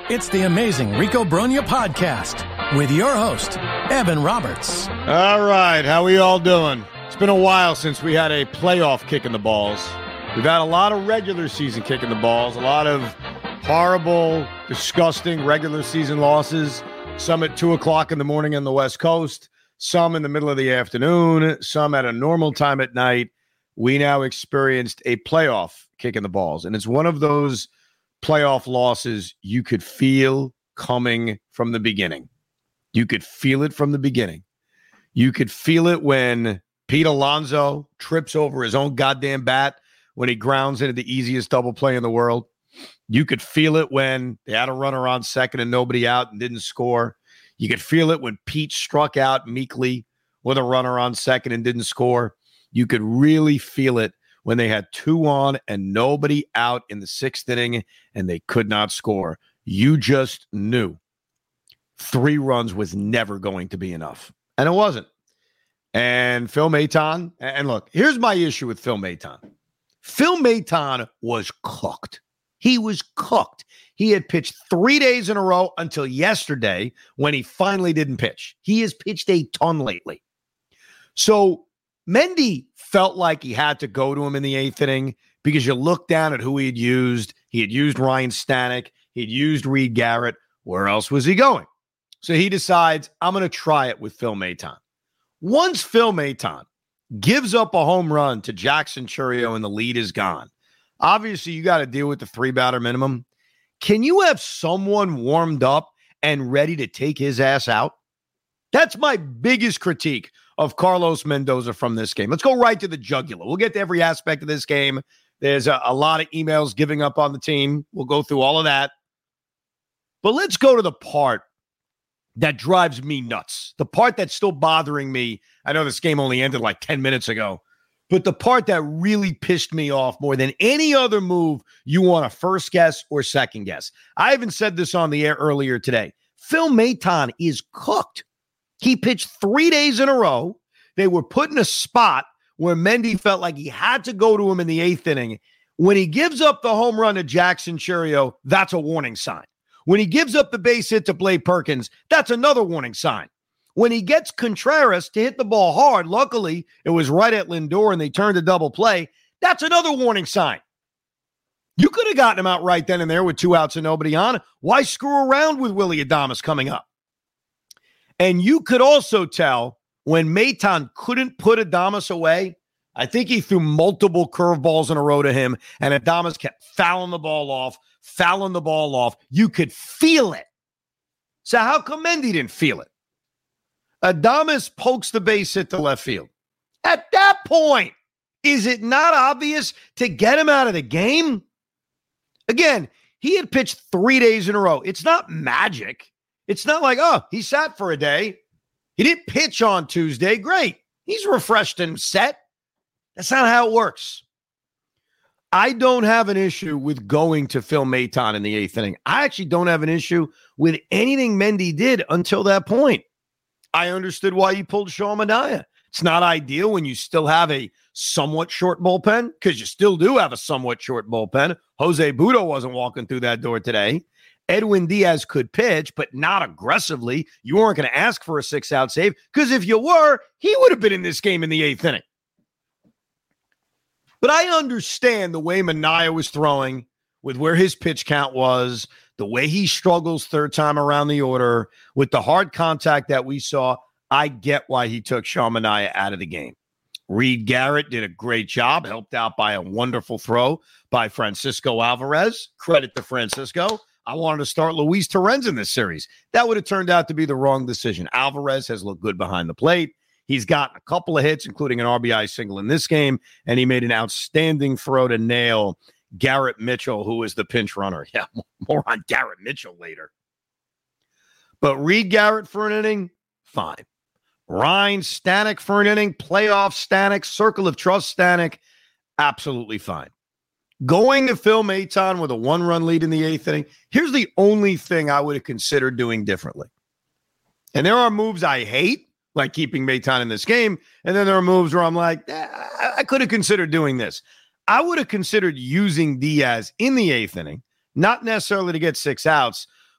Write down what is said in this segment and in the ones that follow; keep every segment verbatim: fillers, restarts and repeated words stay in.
It's the Amazing Rico Brogna podcast with your host, Evan Roberts. All right, how we all doing? It's been a while since we had a playoff kick in the balls. We've had a lot of regular season kick in the balls, a lot of horrible, disgusting regular season losses, some at two o'clock in the morning on the West Coast, some in the middle of the afternoon, some at a normal time at night. We now experienced a playoff kick in the balls, and it's one of those playoff losses you could feel coming from the beginning. You could feel it from the beginning. You could feel it when Pete Alonso trips over his own goddamn bat when he grounds into the easiest double play in the world. You could feel it when they had a runner on second and nobody out and didn't score. You could feel it when Pete struck out meekly with a runner on second and didn't score. You could really feel it when they had two on and nobody out in the sixth inning and they could not score. You just knew three runs was never going to be enough. And it wasn't. And Phil Maton, and look, here's my issue with Phil Maton. Phil Maton was cooked. He was cooked. He had pitched three days in a row until yesterday when he finally didn't pitch. He has pitched a ton lately. So Mendy felt like he had to go to him in the eighth inning because you look down at who he had used. He had used Ryan Stanek. He'd used Reed Garrett. Where else was he going? So he decides, I'm going to try it with Phil Maton. Once Phil Maton gives up a home run to Jackson Chourio and the lead is gone, obviously you got to deal with the three-batter minimum. Can you have someone warmed up and ready to take his ass out? That's my biggest critique of Carlos Mendoza from this game. Let's go right to the jugular. We'll get to every aspect of this game. There's a, a lot of emails giving up on the team. We'll go through all of that. But let's go to the part that drives me nuts. The part that's still bothering me. I know this game only ended like ten minutes ago, but the part that really pissed me off more than any other move you want to first guess or second guess. I even said this on the air earlier today. Phil Maton is cooked. He pitched three days in a row. They were put in a spot where Mendy felt like he had to go to him in the eighth inning. When he gives up the home run to Jackson Chourio, that's a warning sign. When he gives up the base hit to Blake Perkins, that's another warning sign. When he gets Contreras to hit the ball hard, luckily it was right at Lindor and they turned a double play, that's another warning sign. You could have gotten him out right then and there with two outs and nobody on. Why screw around with Willy Adames coming up? And you could also tell when Maton couldn't put Adames away, I think he threw multiple curveballs in a row to him, and Adames kept fouling the ball off, fouling the ball off. You could feel it. So how come Mendy didn't feel it? Adames pokes the base hit to left field. At that point, is it not obvious to get him out of the game? Again, he had pitched three days in a row. It's not magic. It's not like, oh, he sat for a day. He didn't pitch on Tuesday. Great. He's refreshed and set. That's not how it works. I don't have an issue with going to Phil Maton in the eighth inning. I actually don't have an issue with anything Mendy did until that point. I understood why he pulled Sean Manaea. It's not ideal when you still have a somewhat short bullpen, because you still do have a somewhat short bullpen. Jose Butto wasn't walking through that door today. Edwin Diaz could pitch, but not aggressively. You weren't going to ask for a six-out save, because if you were, he would have been in this game in the eighth inning. But I understand the way Manaea was throwing, with where his pitch count was, the way he struggles third time around the order, with the hard contact that we saw. I get why he took Sean Manaea out of the game. Reed Garrett did a great job, helped out by a wonderful throw by Francisco Alvarez. Credit to Francisco. I wanted to start Luis Torrens in this series. That would have turned out to be the wrong decision. Alvarez has looked good behind the plate. He's gotten a couple of hits, including an R B I single in this game, and he made an outstanding throw to nail Garrett Mitchell, who is the pinch runner. Yeah, more on Garrett Mitchell later. But Reed Garrett for an inning, fine. Ryan Stanek for an inning, playoff Stanek, circle of trust Stanek, absolutely fine. Going to Phil Maton with a one-run lead in the eighth inning, here's the only thing I would have considered doing differently. And there are moves I hate, like keeping Maton in this game, and then there are moves where I'm like, eh, I could have considered doing this. I would have considered using Diaz in the eighth inning, not necessarily to get six outs,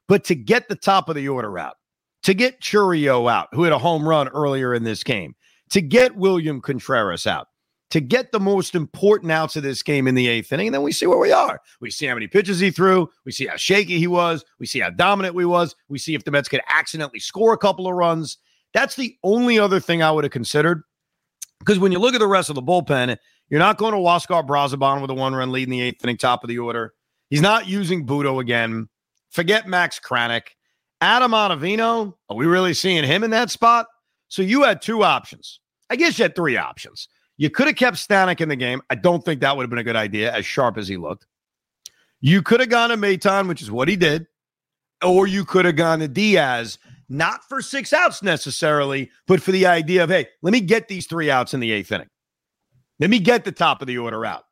But to get the top of the order out, to get Chourio out, who had a home run earlier in this game, to get William Contreras out, to get the most important outs of this game in the eighth inning, and then we see where we are. We see how many pitches he threw. We see how shaky he was. We see how dominant we was. We see if the Mets could accidentally score a couple of runs. That's the only other thing I would have considered. Because when you look at the rest of the bullpen, you're not going to Huáscar Brazoban with a one-run lead in the eighth inning, top of the order. He's not using Budo again. Forget Max Kranick. Adam Ottavino, are we really seeing him in that spot? So you had two options. I guess you had three options. You could have kept Stanek in the game. I don't think that would have been a good idea, as sharp as he looked. You could have gone to Maton, which is what he did. Or you could have gone to Diaz, not for six outs necessarily, but for the idea of, hey, let me get these three outs in the eighth inning. Let me get the top of the order out.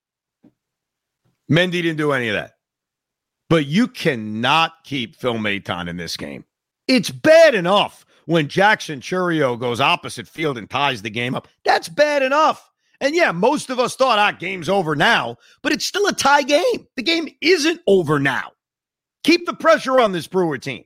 Mendy didn't do any of that. But you cannot keep Phil Maton in this game. It's bad enough when Jackson Chourio goes opposite field and ties the game up. That's bad enough. And yeah, most of us thought, ah, game's over now, but it's still a tie game. The game isn't over now. Keep the pressure on this Brewer team.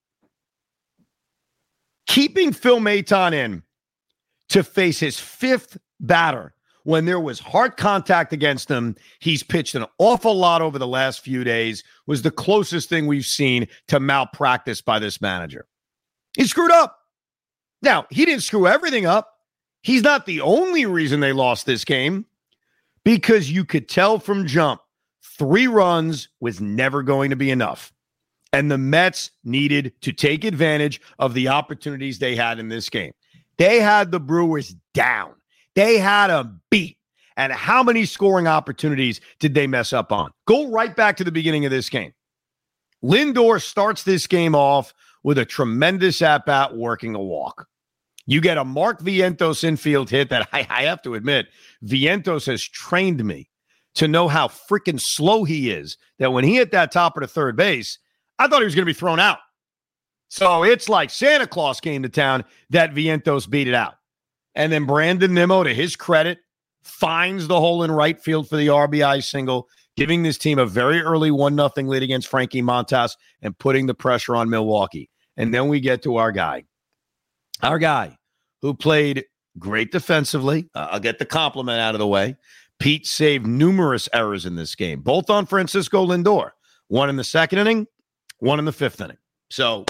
Keeping Phil Maton in to face his fifth batter when there was hard contact against him, he's pitched an awful lot over the last few days, was the closest thing we've seen to malpractice by this manager. He screwed up. Now, he didn't screw everything up. He's not the only reason they lost this game, because you could tell from jump, three runs was never going to be enough. And the Mets needed to take advantage of the opportunities they had in this game. They had the Brewers down. They had them beat. And how many scoring opportunities did they mess up on? Go right back to the beginning of this game. Lindor starts this game off with a tremendous at-bat working a walk. You get a Mark Vientos infield hit that I, I have to admit, Vientos has trained me to know how freaking slow he is, that when he hit that top of the third base, I thought he was going to be thrown out. So it's like Santa Claus came to town that Vientos beat it out. And then Brandon Nimmo, to his credit, finds the hole in right field for the R B I single, giving this team a very early one nothing lead against Frankie Montas and putting the pressure on Milwaukee. And then we get to our guy. Our guy who played great defensively. Uh, I'll get the compliment out of the way. Pete saved numerous errors in this game, both on Francisco Lindor. One in the second inning, one in the fifth inning. So,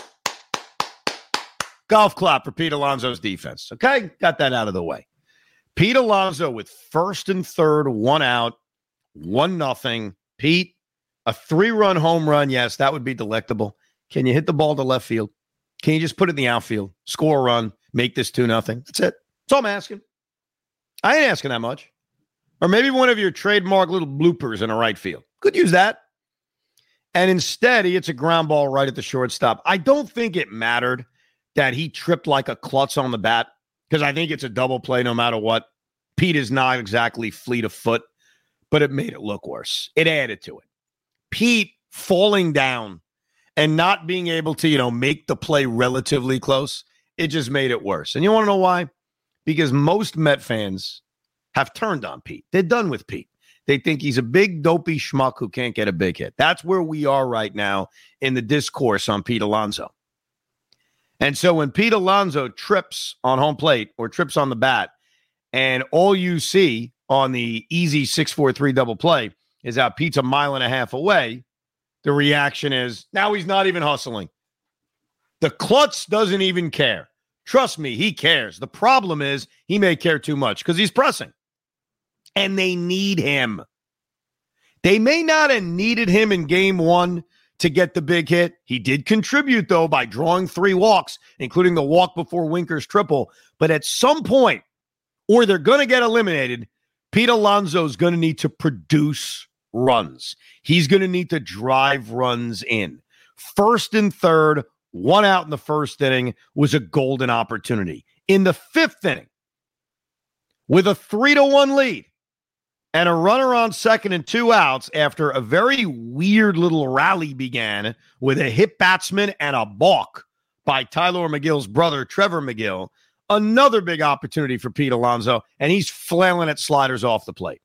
golf clap for Pete Alonso's defense. Okay? Got that out of the way. Pete Alonso with first and third, one out, one nothing. Pete, a three-run home run. Yes, that would be delectable. Can you hit the ball to left field? Can you just put it in the outfield, score a run, make this two nothing? That's it. That's all I'm asking. I ain't asking that much. Or maybe one of your trademark little bloopers in a right field. Could use that. And instead, he hits a ground ball right at the shortstop. I don't think it mattered that he tripped like a klutz on the bat, because I think it's a double play no matter what. Pete is not exactly fleet of foot, but it made it look worse. It added to it. Pete falling down and not being able to, you know, make the play relatively close, it just made it worse. And you want to know why? Because most Met fans have turned on Pete. They're done with Pete. They think he's a big, dopey schmuck who can't get a big hit. That's where we are right now in the discourse on Pete Alonso. And so when Pete Alonso trips on home plate or trips on the bat, and all you see on the easy six four three double play is how Pete's a mile and a half away, the reaction is, now he's not even hustling. The klutz doesn't even care. Trust me, he cares. The problem is he may care too much because he's pressing. And they need him. They may not have needed him in game one to get the big hit. He did contribute, though, by drawing three walks, including the walk before Winker's triple. But at some point, or they're going to get eliminated, Pete Alonso's going to need to produce runs. He's going to need to drive runs in. First and third, one out in the first inning was a golden opportunity. In the fifth inning, with a three to one lead and a runner on second and two outs after a very weird little rally began with a hit batsman and a balk by Tyler McGill's brother, Trevor McGill, another big opportunity for Pete Alonso, and he's flailing at sliders off the plate.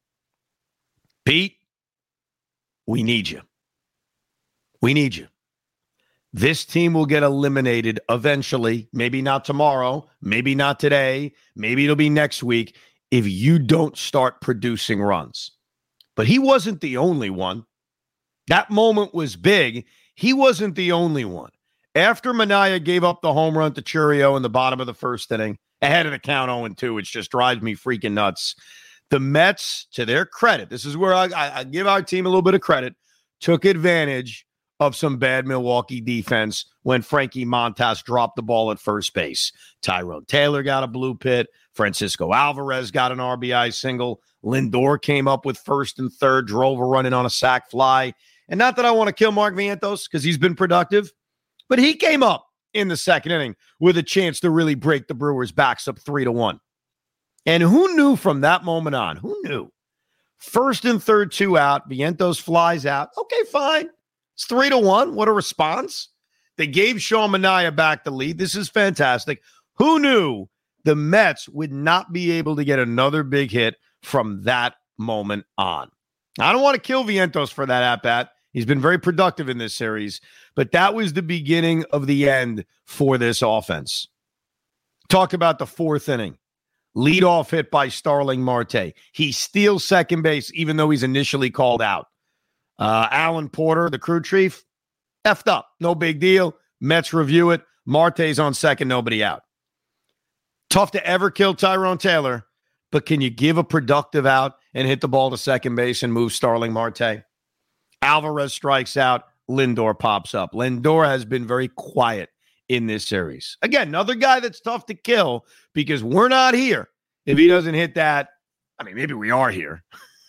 Pete, we need you. We need you. This team will get eliminated eventually. Maybe not tomorrow. Maybe not today. Maybe it'll be next week if you don't start producing runs. But he wasn't the only one. That moment was big. He wasn't the only one. After Manaea gave up the home run to Chourio in the bottom of the first inning, ahead of the count oh and two, which just drives me freaking nuts, the Mets, to their credit, this is where I, I, I give our team a little bit of credit, took advantage of some bad Milwaukee defense when Frankie Montas dropped the ball at first base. Tyrone Taylor got a blue pit. Francisco Alvarez got an R B I single. Lindor came up with first and third, drove a run in on a sac fly. And not that I want to kill Mark Vientos because he's been productive, but he came up in the second inning with a chance to really break the Brewers' backs up three to one. And who knew from that moment on? Who knew? First and third, two out. Vientos flies out. Okay, fine. It's three to one. What a response. They gave Sean Manaea back the lead. This is fantastic. Who knew the Mets would not be able to get another big hit from that moment on? I don't want to kill Vientos for that at-bat. He's been very productive in this series, but that was the beginning of the end for this offense. Talk about the fourth inning. Leadoff hit by Starling Marte. He steals second base, even though he's initially called out. Uh, Alan Porter, the crew chief, effed up. No big deal. Mets review it. Marte's on second, nobody out. Tough to ever kill Tyrone Taylor, but can you give a productive out and hit the ball to second base and move Starling Marte? Alvarez strikes out. Lindor pops up. Lindor has been very quiet in this series. Again, another guy that's tough to kill because we're not here. If he doesn't hit that, I mean, maybe we are here.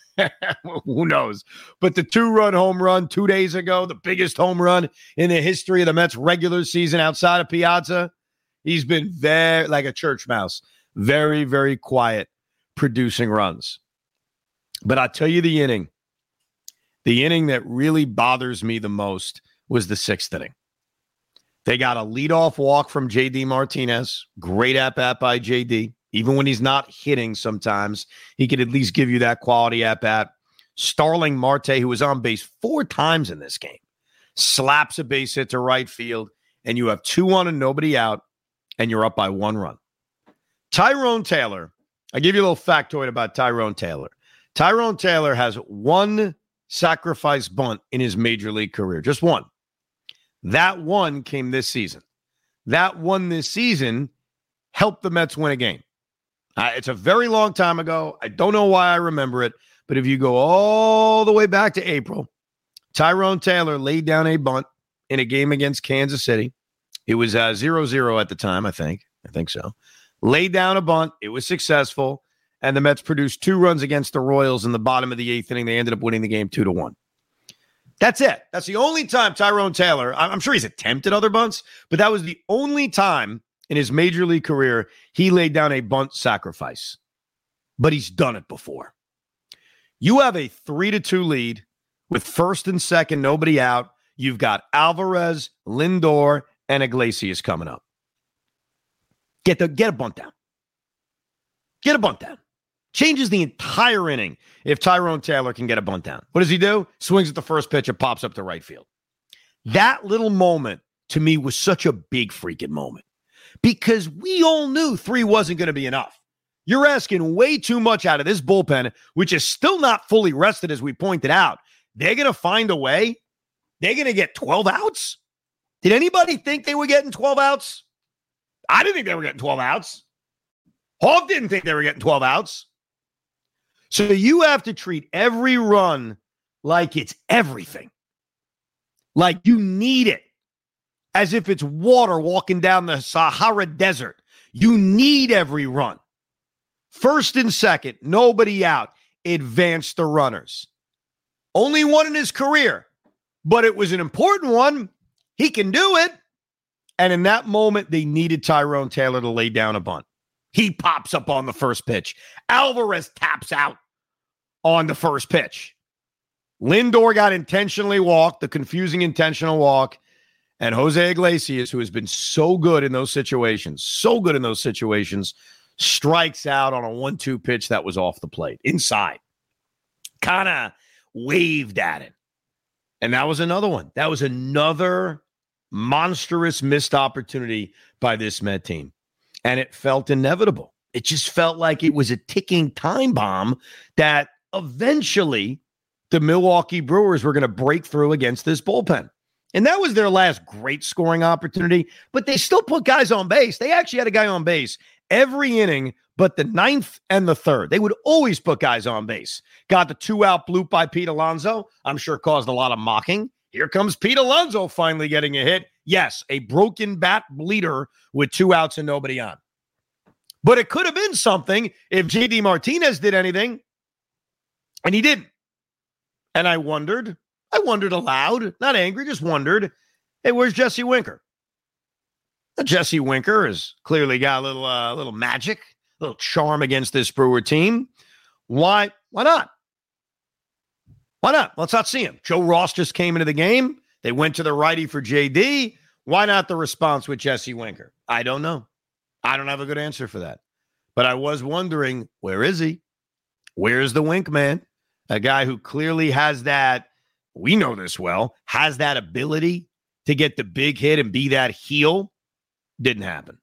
Who knows? But the two-run home run two days ago, the biggest home run in the history of the Mets regular season outside of Piazza, he's been very, like a church mouse, very, very quiet producing runs. But I'll tell you the inning. The inning that really bothers me the most was the sixth inning. They got a leadoff walk from J D Martinez. Great at-bat by J D. Even when he's not hitting sometimes, he could at least give you that quality at-bat. Starling Marte, who was on base four times in this game, slaps a base hit to right field, and you have two on and nobody out, and you're up by one run. Tyrone Taylor, I give you a little factoid about Tyrone Taylor. Tyrone Taylor has one sacrifice bunt in his major league career, just one. That one came this season. That one this season helped the Mets win a game. Uh, it's a very long time ago. I don't know why I remember it, but if you go all the way back to April, Tyrone Taylor laid down a bunt in a game against Kansas City. It was uh, zero zero at the time, I think. I think so. Laid down a bunt. It was successful. And the Mets produced two runs against the Royals in the bottom of the eighth inning. They ended up winning the game two to one. That's it. That's the only time Tyrone Taylor, I'm sure he's attempted other bunts, but that was the only time in his major league career he laid down a bunt sacrifice. But he's done it before. You have a three to two lead with first and second, nobody out. You've got Alvarez, Lindor, and Iglesias coming up. Get the get a bunt down. Get a bunt down. Changes the entire inning if Tyrone Taylor can get a bunt down. What does he do? Swings at the first pitch and pops up to right field. That little moment, to me, was such a big freaking moment because we all knew three wasn't going to be enough. You're asking way too much out of this bullpen, which is still not fully rested, as we pointed out. They're going to find a way. They're going to get twelve outs? Did anybody think they were getting twelve outs? I didn't think they were getting twelve outs. Hawk didn't think they were getting twelve outs. So you have to treat every run like it's everything. Like you need it. As if it's water walking down the Sahara Desert. You need every run. First and second, nobody out. Advance the runners. Only one in his career. But it was an important one. He can do it. And in that moment, they needed Tyrone Taylor to lay down a bunt. He pops up on the first pitch. Alvarez taps out on the first pitch. Lindor got intentionally walked, the confusing intentional walk. And Jose Iglesias, who has been so good in those situations, so good in those situations, strikes out on a one two pitch that was off the plate, inside. Kind of waved at it. And that was another one. That was another monstrous missed opportunity by this Met team. And it felt inevitable. It just felt like it was a ticking time bomb that eventually the Milwaukee Brewers were going to break through against this bullpen. And that was their last great scoring opportunity, but they still put guys on base. They actually had a guy on base every inning but the ninth and the third. They would always put guys on base. Got the two-out bloop by Pete Alonso. I'm sure caused a lot of mocking. Here comes Pete Alonso finally getting a hit. Yes, a broken bat bleeder with two outs and nobody on. But it could have been something if J D Martinez did anything, and he didn't. And I wondered, I wondered aloud, not angry, just wondered, hey, where's Jesse Winker? Now, Jesse Winker has clearly got a little, uh, little magic, a little charm against this Brewer team. Why? Why not? Why not? Let's not see him. Joe Ross just came into the game. They went to the righty for J D. Why not the response with Jesse Winker? I don't know. I don't have a good answer for that. But I was wondering, where is he? Where's the Wink man? A guy who clearly has that, we know this well, has that ability to get the big hit and be that heel. Didn't happen.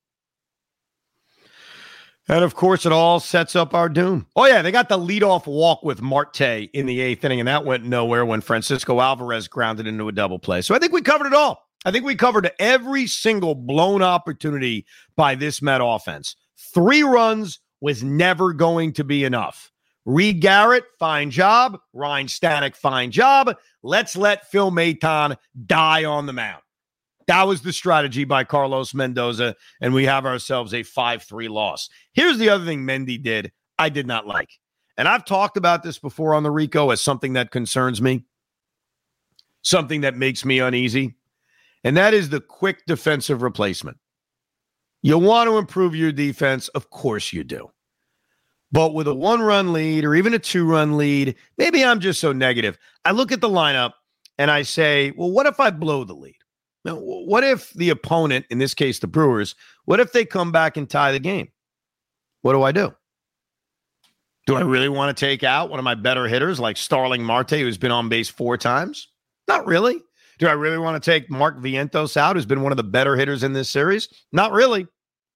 And, of course, it all sets up our doom. Oh, yeah, they got the leadoff walk with Marte in the eighth inning, and that went nowhere when Francisco Alvarez grounded into a double play. So I think we covered it all. I think we covered every single blown opportunity by this Met offense. Three runs was never going to be enough. Reed Garrett, fine job. Ryan Stanek, fine job. Let's let Phil Maton die on the mound. That was the strategy by Carlos Mendoza, and we have ourselves a five three loss. Here's the other thing Mendy did I did not like. And I've talked about this before on the Rico as something that concerns me, something that makes me uneasy, and that is the quick defensive replacement. You want to improve your defense? Of course you do. But with a one-run lead or even a two-run lead, maybe I'm just so negative. I look at the lineup and I say, well, what if I blow the lead? Now, what if the opponent, in this case the Brewers, what if they come back and tie the game? What do I do? Do I really want to take out one of my better hitters like Starling Marte, who's been on base four times? Not really. Do I really want to take Mark Vientos out, who's been one of the better hitters in this series? Not really.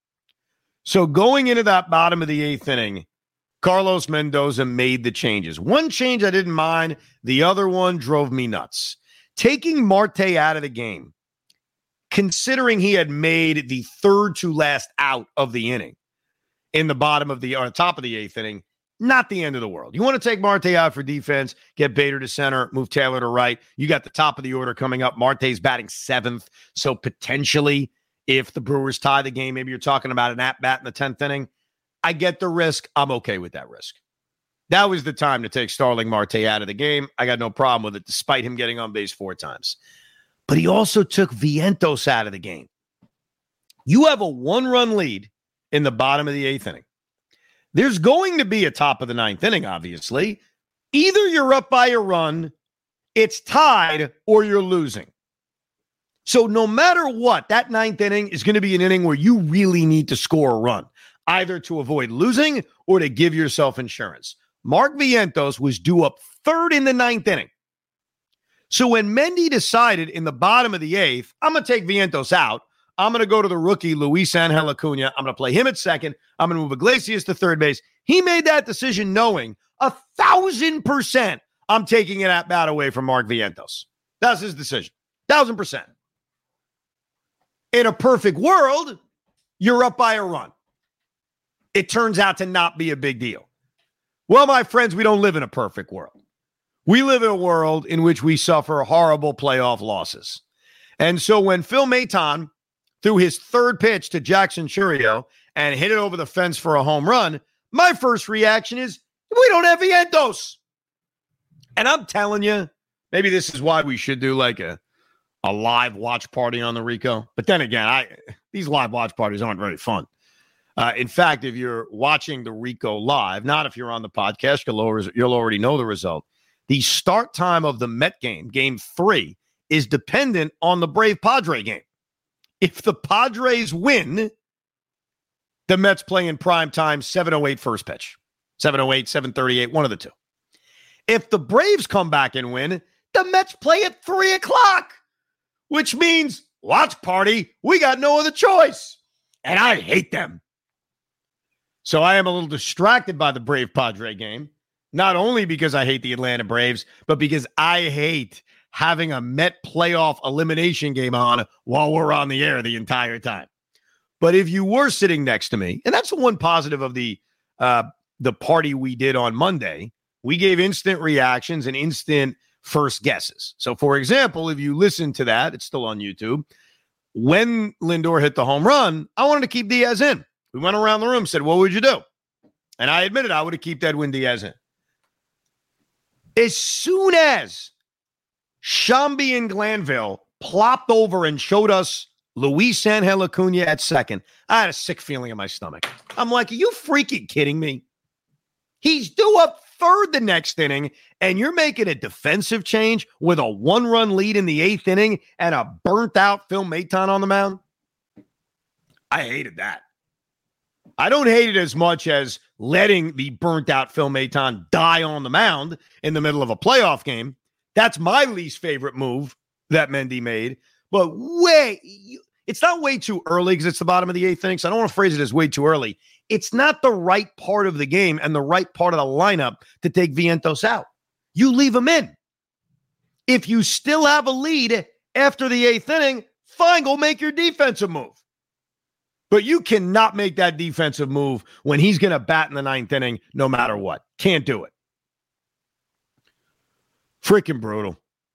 So going into that bottom of the eighth inning, Carlos Mendoza made the changes. One change I didn't mind. The other one drove me nuts. Taking Marte out of the game, considering he had made the third to last out of the inning in the bottom of the, or top of the eighth inning, not the end of the world. You want to take Marte out for defense, get Bader to center, move Taylor to right. You got the top of the order coming up. Marte's batting seventh. So potentially, if the Brewers tie the game, maybe you're talking about an at-bat in the tenth inning. I get the risk. I'm okay with that risk. That was the time to take Starling Marte out of the game. I got no problem with it, despite him getting on base four times. But he also took Vientos out of the game. You have a one-run lead in the bottom of the eighth inning. There's going to be a top of the ninth inning, obviously. Either you're up by a run, it's tied, or you're losing. So no matter what, that ninth inning is going to be an inning where you really need to score a run, either to avoid losing or to give yourself insurance. Mark Vientos was due up third in the ninth inning. So when Mendy decided in the bottom of the eighth, I'm going to take Vientos out. I'm going to go to the rookie, Luis Angel Acuna. I'm going to play him at second. I'm going to move Iglesias to third base. He made that decision knowing a thousand percent I'm taking an at-bat away from Mark Vientos. That's his decision. Thousand percent. In a perfect world, you're up by a run. It turns out to not be a big deal. Well, my friends, we don't live in a perfect world. We live in a world in which we suffer horrible playoff losses. And so when Phil Maton threw his third pitch to Jackson Chourio and hit it over the fence for a home run, my first reaction is, we don't have Vientos. And I'm telling you, maybe this is why we should do like a, a live watch party on the Rico. But then again, I these live watch parties aren't very fun. Uh, in fact, if you're watching the Rico live, not if you're on the podcast, you'll, you'll already know the result. The start time of the Met game, game three, is dependent on the Brave Padre game. If the Padres win, the Mets play in prime time, seven oh eight first pitch. seven oh eight, seven thirty-eight, one of the two. If the Braves come back and win, the Mets play at three o'clock, which means Watch party. We got no other choice. And I hate them. So I am a little distracted by the Brave Padre game, not only because I hate the Atlanta Braves, but because I hate having a Met playoff elimination game on while we're on the air the entire time. But if you were sitting next to me, and that's the one positive of the uh, the party we did on Monday, we gave instant reactions and instant first guesses. So, for example, if you listen to that, it's still on YouTube. When Lindor hit the home run, I wanted to keep Diaz in. We went around the room, said, what would you do? And I admitted I would have kept Edwin Diaz in. As soon as Shambi and Glanville plopped over and showed us Luis Angel Acuna at second, I had a sick feeling in my stomach. I'm like, are you freaking kidding me? He's due up third the next inning, and you're making a defensive change with a one-run lead in the eighth inning and a burnt-out Phil Maton on the mound? I hated that. I don't hate it as much as letting the burnt-out Phil Maton die on the mound in the middle of a playoff game. That's my least favorite move that Mendy made. But way, it's not way too early because it's the bottom of the eighth inning, so I don't want to phrase it as way too early. It's not the right part of the game and the right part of the lineup to take Vientos out. You leave him in. If you still have a lead after the eighth inning, fine, go make your defensive move. But you cannot make that defensive move when he's going to bat in the ninth inning no matter what. Can't do it. Freaking brutal.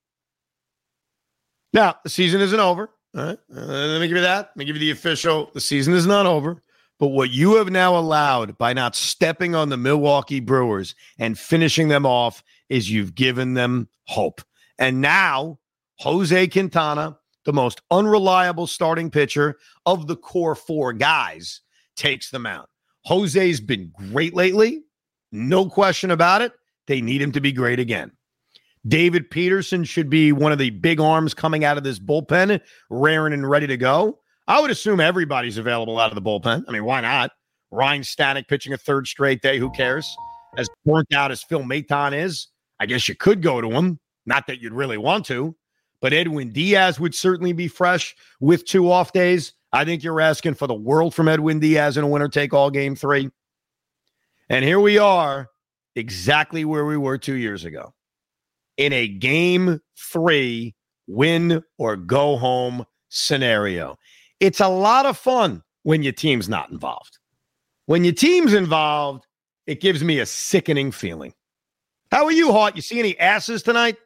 Now, the season isn't over. All right. Uh, let me give you that. Let me give you the official. The season is not over. But what you have now allowed by not stepping on the Milwaukee Brewers and finishing them off is you've given them hope. And now, Jose Quintana, the most unreliable starting pitcher of the core four guys, takes them out. Jose's been great lately. No question about it. They need him to be great again. David Peterson should be one of the big arms coming out of this bullpen, raring and ready to go. I would assume everybody's available out of the bullpen. I mean, why not? Ryan Stanek pitching a third straight day. Who cares? As burnt out as Phil Maton is, I guess you could go to him. Not that you'd really want to. But Edwin Diaz would certainly be fresh with two off days. I think you're asking for the world from Edwin Diaz in a winner-take-all game three. And here we are, exactly where we were two years ago. In a game three, win or go home scenario. It's a lot of fun when your team's not involved. When your team's involved, it gives me a sickening feeling. How are you, Hart? You see any asses tonight?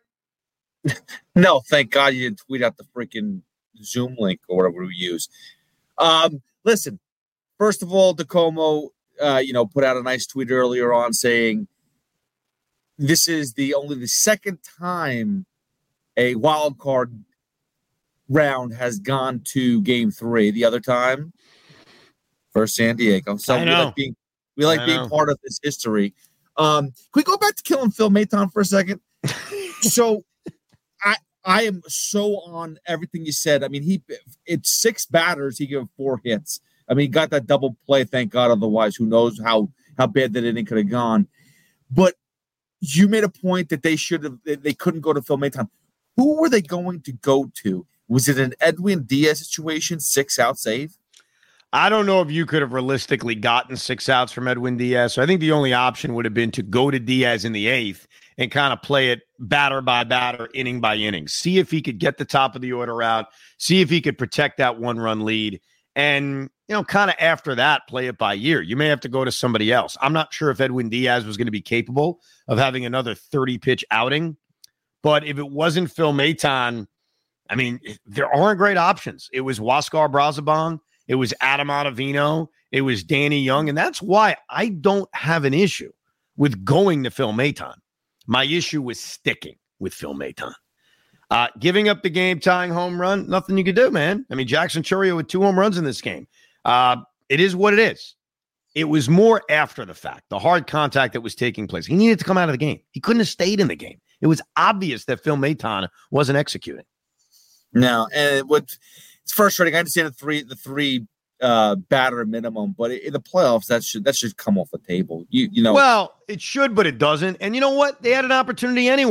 No, thank God you didn't tweet out the freaking Zoom link or whatever we use. Um, listen, first of all, DeComo, uh, you know, put out a nice tweet earlier on saying this is the only the second time a wild card round has gone to game three. The other time for San Diego. So I we know. like being we like I being know. part of this history. Um, can we go back to killing Phil Maton for a second? So I I am so on everything you said. I mean, he it's six batters, he gave four hits. I mean, he got that double play, thank God. Otherwise, who knows how how bad that inning could have gone. But you made a point that they should have they couldn't go to Phil Maton. Who were they going to go to? Was it an Edwin Diaz situation, six out save? I don't know if you could have realistically gotten six outs from Edwin Diaz. So I think the only option would have been to go to Diaz in the eighth and kind of play it batter by batter, inning by inning. See if he could get the top of the order out. See if he could protect that one-run lead. And, you know, kind of after that, play it by year. You may have to go to somebody else. I'm not sure if Edwin Diaz was going to be capable of having another thirty-pitch outing. But if it wasn't Phil Maton, I mean, there aren't great options. It was Huascar Brazoban. It was Adam Ottavino. It was Danny Young. And that's why I don't have an issue with going to Phil Maton. My issue was sticking with Phil Maton. Uh, giving up the game-tying home run, nothing you could do, man. I mean, Jackson Chourio with two home runs in this game. Uh, it is what it is. It was more after the fact, the hard contact that was taking place. He needed to come out of the game. He couldn't have stayed in the game. It was obvious that Phil Maton wasn't executing. No, and what it's frustrating. I understand the three, the three uh, batter minimum, but in the playoffs, that should that should come off the table. You, you know, Well, it should, but it doesn't. And you know what? They had an opportunity anyway.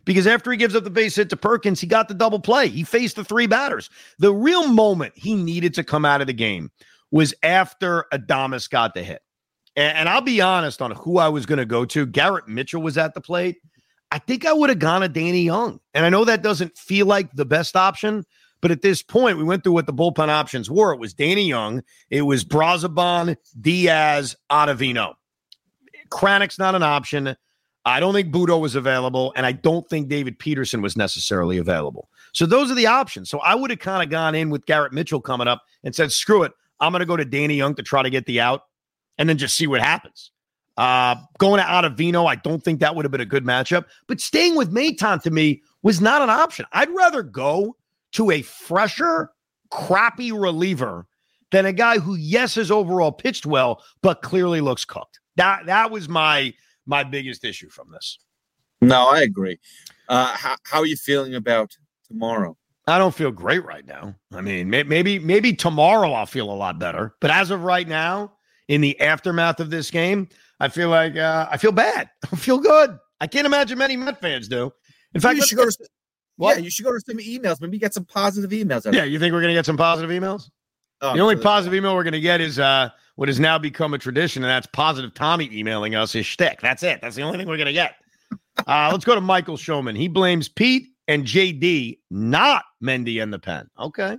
because after he gives up the base hit to Perkins, he got the double play. He faced the three batters. The real moment he needed to come out of the game was after Adames got the hit. And, and I'll be honest on who I was going to go to. Garrett Mitchell was at the plate. I think I would have gone to Danny Young. And I know that doesn't feel like the best option, but at this point, we went through what the bullpen options were. It was Danny Young. It was Brazoban, Diaz, Ottavino. Kranick's not an option. I don't think Budo was available, and I don't think David Peterson was necessarily available. So those are the options. So I would have kind of gone in with Garrett Mitchell coming up and said, screw it. I'm going to go to Danny Young to try to get the out and then just see what happens. Uh, going to Ottavino, I don't think that would have been a good matchup. But staying with Maton to me was not an option. I'd rather go to a fresher, crappy reliever than a guy who, yes, has overall pitched well, but clearly looks cooked. That that was my my biggest issue from this. No, I agree. Uh, how, how are you feeling about tomorrow? I don't feel great right now. I mean, may, maybe maybe tomorrow I'll feel a lot better. But as of right now, in the aftermath of this game, I feel like uh, I feel bad. I feel good. I can't imagine many Met fans do. In fact, you should go to what? Yeah, you should go to some emails. Maybe get some positive emails. Yeah, you think we're going to get some positive emails? Oh, the only positive email we're going to get is uh, what has now become a tradition, and that's Positive Tommy emailing us his shtick. That's it. That's the only thing we're going to get. Uh, let's go to Michael Showman. He blames Pete and J D, not Mendy and the pen. Okay.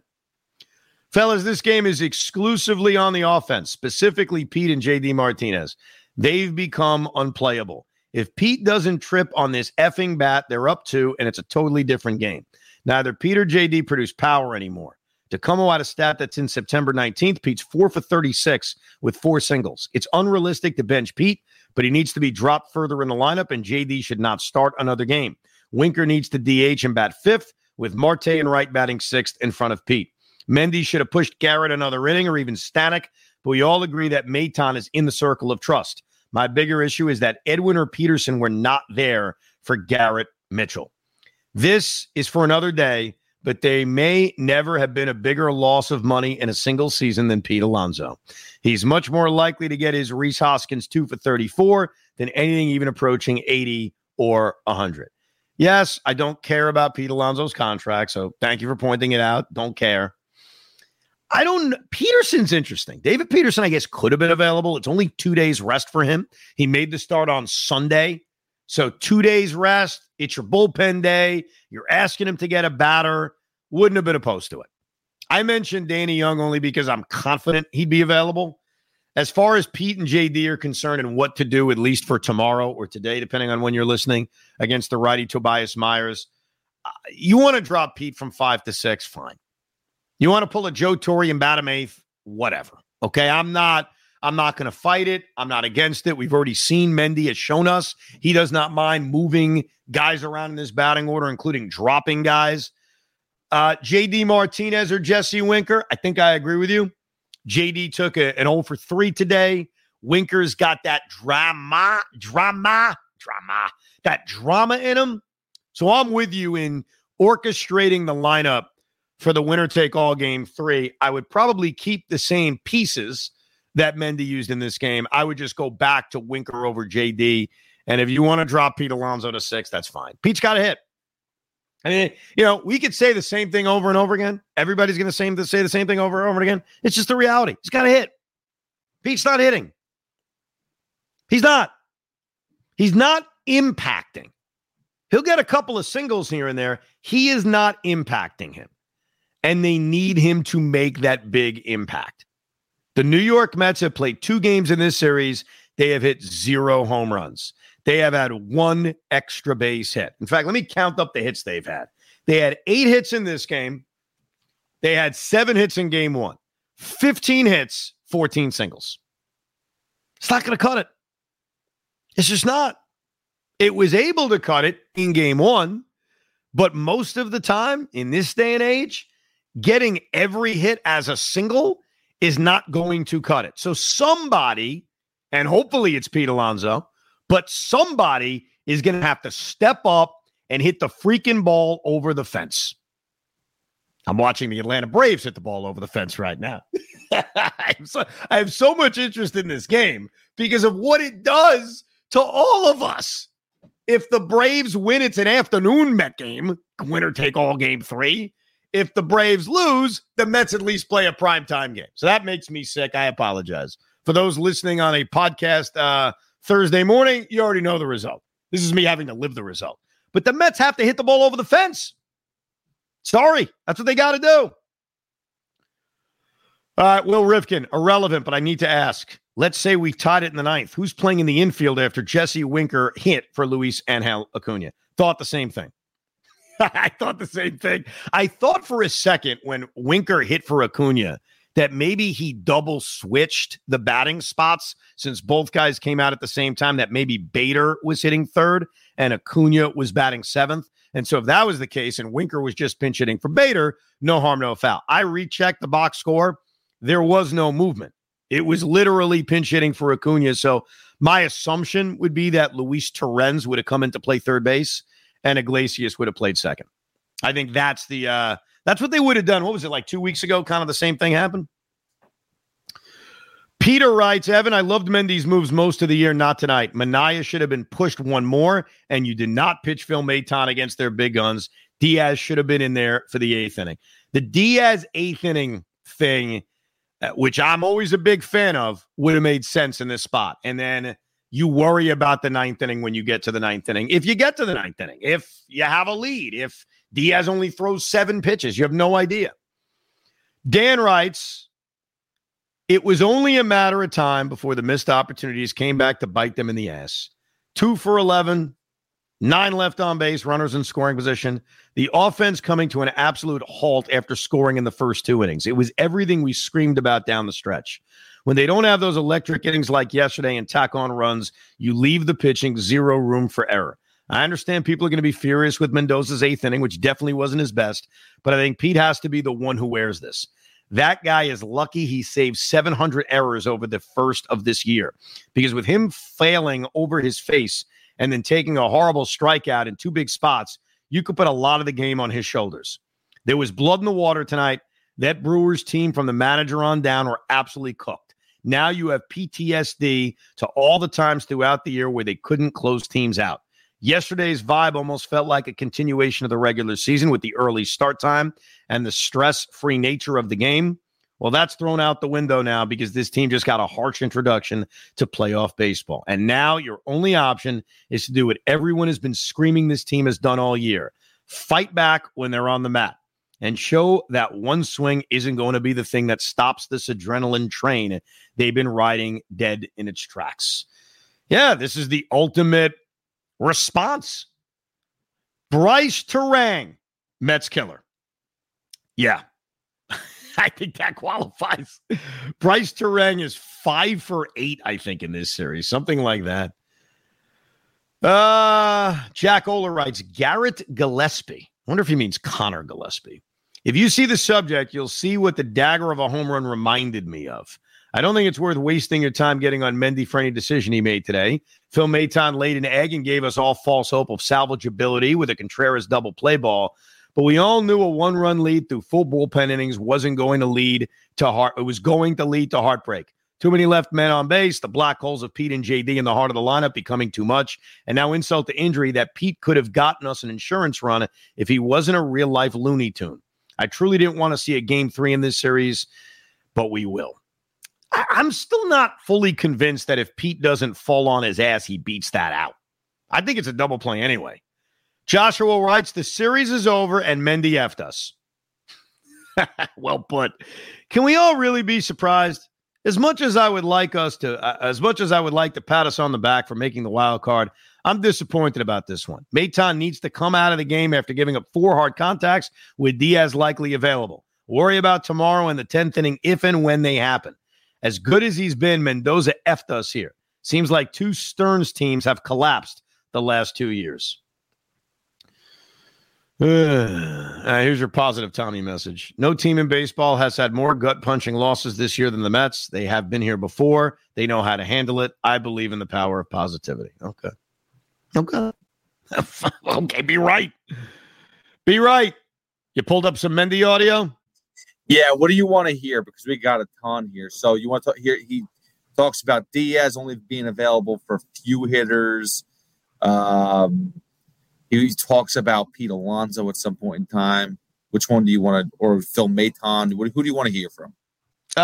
Fellas, this game is exclusively on the offense, specifically Pete and J D Martinez. They've become unplayable. If Pete doesn't trip on this effing bat, they're up two, and it's a totally different game. Neither Pete or J D produce power anymore. Tacoma had a stat that's in September nineteenth. Pete's four for thirty-six with four singles. It's unrealistic to bench Pete, but he needs to be dropped further in the lineup, and J D should not start another game. Winker needs to D H and bat fifth, with Marte and Wright batting sixth in front of Pete. Mendy should have pushed Garrett another inning or even Stanek, but we all agree that Maton is in the circle of trust. My bigger issue is that Edwin or Peterson were not there for Garrett Mitchell. This is for another day, but they may never have been a bigger loss of money in a single season than Pete Alonso. He's much more likely to get his Rhys Hoskins two for thirty-four than anything even approaching eighty or one hundred. Yes, I don't care about Pete Alonso's contract, so thank you for pointing it out. Don't care. I don't Peterson's interesting. David Peterson, I guess, could have been available. It's only two days rest for him. He made the start on Sunday. So two days rest. It's your bullpen day. You're asking him to get a batter. Wouldn't have been opposed to it. I mentioned Danny Young only because I'm confident he'd be available. As far as Pete and J D are concerned and what to do, at least for tomorrow or today, depending on when you're listening, against the righty Tobias Myers, uh, you want to drop Pete from five to six, fine. You want to pull a Joe Torre and bat him eighth, whatever. Okay, I'm not I'm not going to fight it. I'm not against it. We've already seen Mendy has shown us he does not mind moving guys around in this batting order, including dropping guys. Uh, J D Martinez or Jesse Winker, I think I agree with you. J D took a, an oh for three today. Winker's got that drama, drama, drama, that drama in him. So I'm with you in orchestrating the lineup for the winner-take-all game three. I would probably keep the same pieces that Mendy used in this game. I would just go back to Winker over J D. And if you want to drop Pete Alonso to six, that's fine. Pete's got a hit. I mean, you know, we could say the same thing over and over again. Everybody's going to say the same thing over and over again. It's just the reality. He's got a hit. Pete's not hitting. He's not. He's not impacting. He'll get a couple of singles here and there. He is not impacting him. And they need him to make that big impact. The New York Mets have played two games in this series. They have hit zero home runs. They have had one extra base hit. In fact, let me count up the hits they've had. They had eight hits in this game. They had seven hits in game one. fifteen hits, fourteen singles. It's not going to cut it. It's just not. It was able to cut it in game one, but most of the time in this day and age, getting every hit as a single is not going to cut it. So somebody, and hopefully it's Pete Alonso, but somebody is going to have to step up and hit the freaking ball over the fence. I'm watching the Atlanta Braves hit the ball over the fence right now. I, have so, I have so much interest in this game because of what it does to all of us. If the Braves win, it's an afternoon Met game. Winner take all game three. If the Braves lose, the Mets at least play a primetime game. So that makes me sick. I apologize. For those listening on a podcast uh, Thursday morning, you already know the result. This is me having to live the result. But the Mets have to hit the ball over the fence. Sorry. That's what they got to do. All right, Will Rifkin, irrelevant, but I need to ask. Let's say we tied it in the ninth. Who's playing in the infield after Jesse Winker hit for Luis Angel Acuna? Thought the same thing. I thought the same thing. I thought for a second when Winker hit for Acuna that maybe he double switched the batting spots since both guys came out at the same time, that maybe Bader was hitting third and Acuna was batting seventh. And so if that was the case and Winker was just pinch hitting for Bader, no harm, no foul. I rechecked the box score. There was no movement. It was literally pinch hitting for Acuna. So my assumption would be that Luis Torrens would have come in to play third base and Iglesias would have played second. I think that's the uh, that's what they would have done. What was it, like two weeks ago? Kind of the same thing happened. Peter writes, Evan, I loved Mendy's moves most of the year, not tonight. Manaea should have been pushed one more, and you did not pitch Phil Maton against their big guns. Diaz should have been in there for the eighth inning. The Diaz eighth inning thing, uh, which I'm always a big fan of, would have made sense in this spot. And then you worry about the ninth inning when you get to the ninth inning. If you get to the ninth inning, if you have a lead, if Diaz only throws seven pitches, you have no idea. Dan writes, it was only a matter of time before the missed opportunities came back to bite them in the ass. Two for eleven, nine left on base, runners in scoring position. The offense coming to an absolute halt after scoring in the first two innings. It was everything we screamed about down the stretch. When they don't have those electric innings like yesterday and tack on runs, you leave the pitching zero room for error. I understand people are going to be furious with Mendoza's eighth inning, which definitely wasn't his best, but I think Pete has to be the one who wears this. That guy is lucky he saved seven hundred errors over the first of this year, because with him failing over his face and then taking a horrible strikeout in two big spots, you could put a lot of the game on his shoulders. There was blood in the water tonight. That Brewers team from the manager on down were absolutely cooked. Now you have P T S D to all the times throughout the year where they couldn't close teams out. Yesterday's vibe almost felt like a continuation of the regular season with the early start time and the stress-free nature of the game. Well, that's thrown out the window now because this team just got a harsh introduction to playoff baseball. And now your only option is to do what everyone has been screaming this team has done all year. Fight back when they're on the mat and show that one swing isn't going to be the thing that stops this adrenaline train they've been riding dead in its tracks. Yeah, this is the ultimate response. Bryce Terang, Mets killer. Yeah, I think that qualifies. Bryce Terang is five for eight, I think, in this series. Something like that. Uh, Jack Oler writes, Garrett Gillespie. I wonder if he means Connor Gillespie. If you see the subject, you'll see what the dagger of a home run reminded me of. I don't think it's worth wasting your time getting on Mendy for any decision he made today. Phil Maton laid an egg and gave us all false hope of salvageability with a Contreras double play ball. But we all knew a one-run lead through full bullpen innings wasn't going to lead to heart. It was going to lead to heartbreak. Too many left men on base, the black holes of Pete and J D in the heart of the lineup becoming too much, and now insult to injury that Pete could have gotten us an insurance run if he wasn't a real-life Looney Tune. I truly didn't want to see a game three in this series, but we will. I- I'm still not fully convinced that if Pete doesn't fall on his ass, he beats that out. I think it's a double play anyway. Joshua writes, the series is over and Mendy effed us. Well put. Can we all really be surprised? As much as I would like us to, uh, as much as I would like to pat us on the back for making the wild card, I'm disappointed about this one. Maton needs to come out of the game after giving up four hard contacts with Diaz likely available. Worry about tomorrow in the tenth inning if and when they happen. As good as he's been, Mendoza effed us here. Seems like two Stearns teams have collapsed the last two years. Uh, here's your positive Tommy message. No team in baseball has had more gut-punching losses this year than the Mets. They have been here before. They know how to handle it. I believe in the power of positivity. Okay. Okay. Okay, be right. Be right. You pulled up some Mendy audio? Yeah, what do you want to hear? Because we got a ton here. So you want to hear, he talks about Diaz only being available for few hitters. Um, he talks about Pete Alonso at some point in time. Which one do you want to, or Phil Maton? Who do you want to hear from? Uh,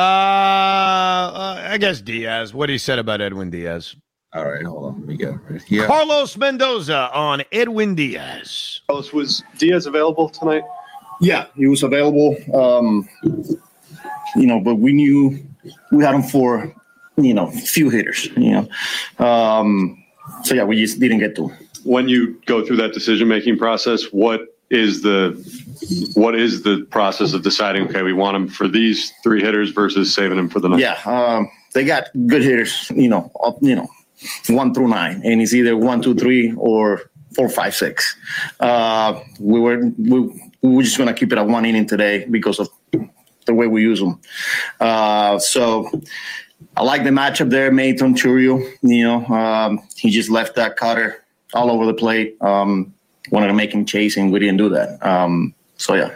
uh, I guess Diaz. What he said about Edwin Diaz. All right, hold on. Let me get it right here. Carlos Mendoza on Edwin Diaz. Carlos, was Diaz available tonight? Yeah, he was available. Um, you know, but we knew we had him for, you know, few hitters, you know. Um, so, yeah, we just didn't get to him. When you go through that decision-making process, what is the what is the process of deciding, okay, we want him for these three hitters versus saving him for the next? Yeah, um, they got good hitters, you know, up, you know, one through nine, and it's either one, two, three, or four, five, six. Uh, we were we, we were just gonna keep it at one inning today because of the way we use them. Uh, so I like the matchup there, Maton Chourio. You know, um, he just left that cutter all over the plate. Um, wanted to make him chase, and we didn't do that. Um, so yeah,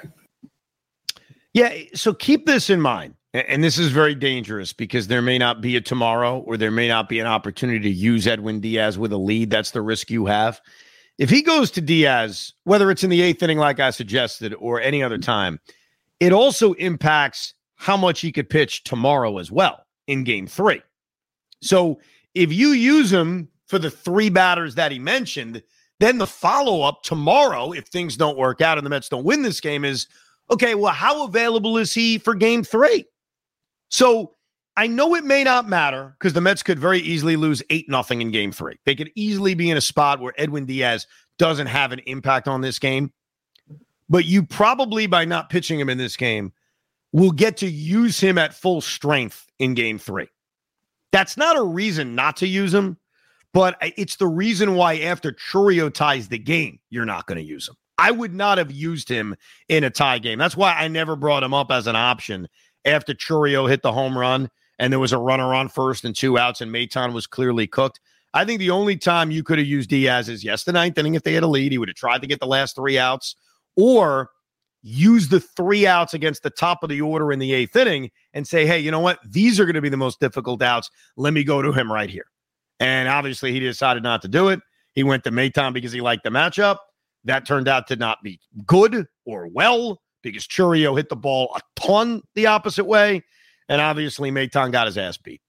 yeah. So keep this in mind. And this is very dangerous because there may not be a tomorrow or there may not be an opportunity to use Edwin Diaz with a lead. That's the risk you have. If he goes to Diaz, whether it's in the eighth inning like I suggested or any other time, it also impacts how much he could pitch tomorrow as well in game three. So if you use him for the three batters that he mentioned, then the follow-up tomorrow, if things don't work out and the Mets don't win this game, is, okay, well, how available is he for game three? So I know it may not matter because the Mets could very easily lose eight nothing in game three. They could easily be in a spot where Edwin Diaz doesn't have an impact on this game. But you probably, by not pitching him in this game, will get to use him at full strength in game three. That's not a reason not to use him, but it's the reason why after Chourio ties the game, you're not going to use him. I would not have used him in a tie game. That's why I never brought him up as an option after Chourio hit the home run and there was a runner on first and two outs and Maton was clearly cooked. I think the only time you could have used Diaz is yes, the ninth inning. If they had a lead, he would have tried to get the last three outs or use the three outs against the top of the order in the eighth inning and say, hey, you know what? These are going to be the most difficult outs. Let me go to him right here. And obviously he decided not to do it. He went to Maton because he liked the matchup. That turned out to not be good or well because Chourio hit the ball a ton the opposite way. And obviously Maton got his ass beat.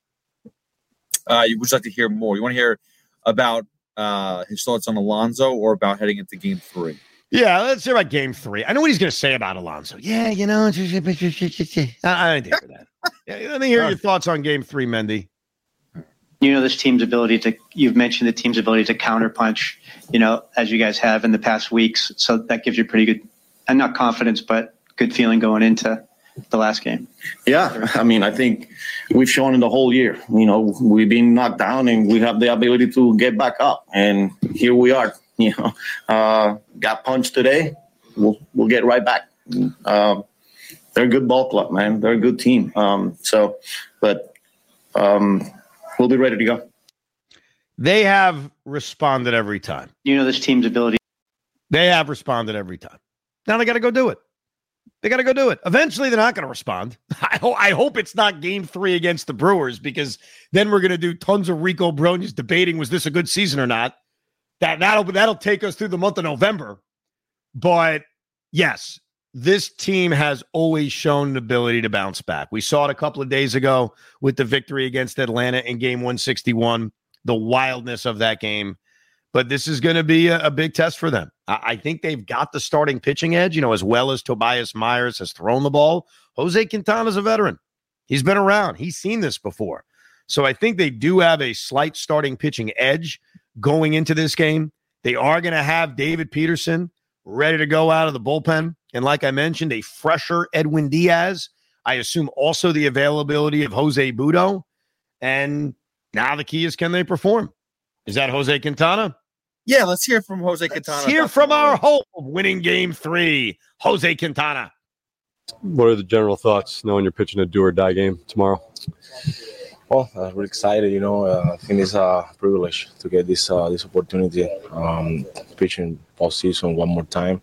Uh, you would like to hear more. You want to hear about uh, his thoughts on Alonso or about heading into game three? Yeah, let's hear about game three. I know what he's going to say about Alonso. Yeah, you know, I, I didn't hear that. Yeah, let me hear your thoughts on game three, Mendy. You know, this team's ability to, you've mentioned the team's ability to counterpunch, you know, as you guys have in the past weeks. So that gives you pretty good, and not confidence, but good feeling going into the last game. Yeah. I mean, I think we've shown in the whole year, you know, we've been knocked down and we have the ability to get back up. And here we are, you know, uh, got punched today. We'll, we'll get right back. Um, they're a good ball club, man. They're a good team. Um, so, but, um, we'll be ready to go. They have responded every time. You know, this team's ability. They have responded every time. Now they got to go do it. They got to go do it. Eventually, they're not going to respond. I, ho- I hope it's not game three against the Brewers because then we're going to do tons of Rico Brognias debating, was this a good season or not? That, that'll, that'll take us through the month of November. But yes, this team has always shown an ability to bounce back. We saw it a couple of days ago with the victory against Atlanta in game one sixty-one, the wildness of that game. But this is going to be a, a big test for them. I, I think they've got the starting pitching edge, you know, as well as Tobias Myers has thrown the ball. Jose Quintana's a veteran. He's been around. He's seen this before. So I think they do have a slight starting pitching edge going into this game. They are going to have David Peterson ready to go out of the bullpen. And like I mentioned, a fresher Edwin Diaz. I assume also the availability of Jose Butto. And now the key is, can they perform? Is that Jose Quintana? Yeah, let's hear from Jose Quintana. Let's hear from our hope of winning game three, Jose Quintana. What are the general thoughts knowing you're pitching a do-or-die game tomorrow? Well, uh, we're excited, you know. Uh, I think it's a privilege to get this uh, this opportunity, um, pitching postseason one more time.